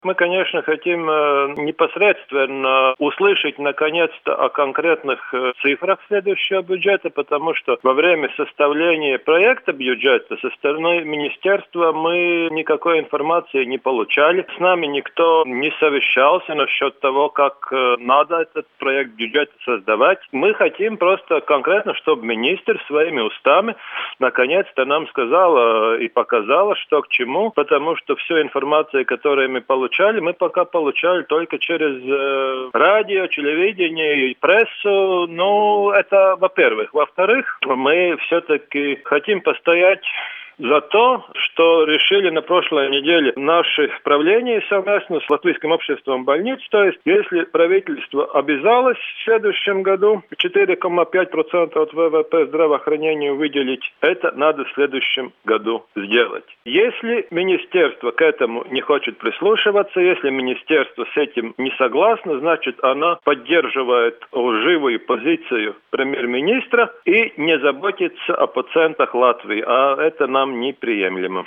Мы, конечно, хотим непосредственно услышать наконец-то о конкретных цифрах следующего бюджета, потому что во время составления проекта бюджета со стороны министерства мы никакой информации не получали. С нами никто не совещался насчет того, как надо этот проект бюджета создавать. Мы хотим просто конкретно, чтобы министр своими устами наконец-то нам сказала и показала, что к чему, потому что всю информацию, которую мы мы пока получали только через радио, телевидение и прессу. Ну, это во-первых. Во-вторых, мы все-таки хотим постоять за то, что решили на прошлой неделе наше правление совместно с Латвийским обществом больниц. То есть, если правительство обязалось в следующем году 4,5% от ВВП здравоохранению выделить, это надо в следующем году сделать. Если министерство к этому не хочет прислушиваться, если министерство с этим не согласно, значит, оно поддерживает лживую позицию премьер-министра и не заботится о пациентах Латвии. А это нам неприемлемо.